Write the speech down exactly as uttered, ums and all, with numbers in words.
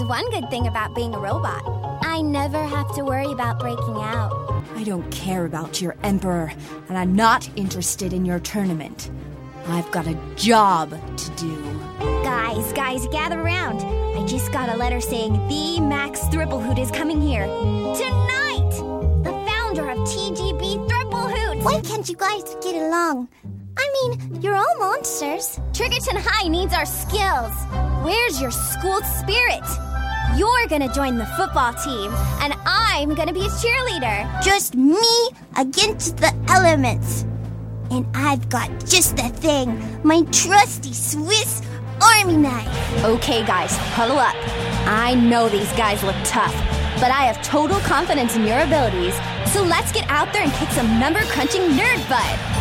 one good thing about being a robot. I never have to worry about breaking out. I don't care about your emperor, and I'm not interested in your tournament. I've got a job to do. Guys, guys, gather around. I just got a letter saying the Max Thripplehoot is coming here. Tonight! The founder of T G B Thripplehoot! Why can't you guys get along? I mean, you're all monsters. Triggerton High needs our skills. Where's your school spirit? You're gonna join the football team, and I'm gonna be a cheerleader. Just me against the elements. And I've got just the thing, my trusty Swiss Army knife. Okay, guys, huddle up. I know these guys look tough, but I have total confidence in your abilities, so let's get out there and kick some number-crunching nerd butt.